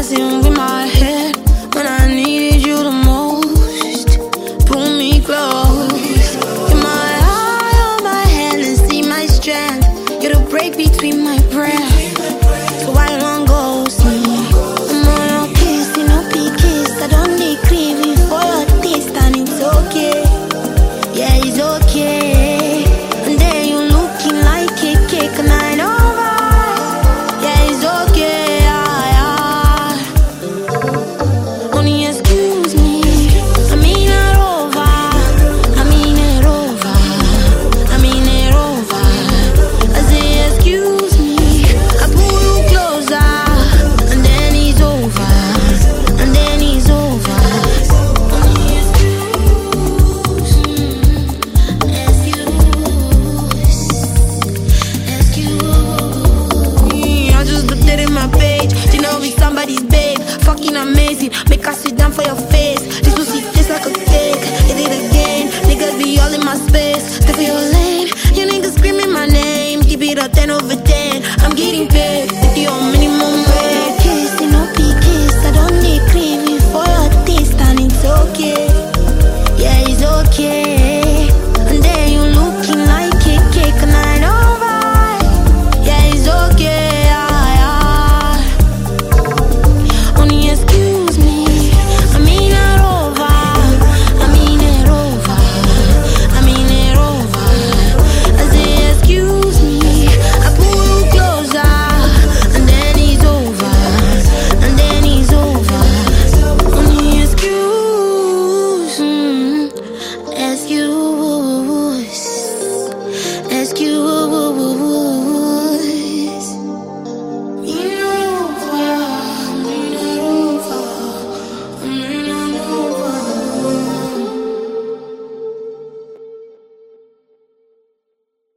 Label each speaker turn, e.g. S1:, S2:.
S1: messing with my head when I needed you the most. Pull me close. You're my eye on my hand and see my strength. You're the break between my breath. So why long ghost me? I'm on your kiss, you know, kiss. I don't need craving for your taste, and it's okay. Yeah, it's okay. And then you looking like a cake, and I know why. Yeah, it's okay. Honey, excuse me. I mean it over. I mean it over. I mean it over. I say excuse me. I pull you closer, and then it's over. And then it's over. Honey, excuse me. I just looked at it in my page. You know, be somebody's babe. Fucking amazing. Make her sit down for your face.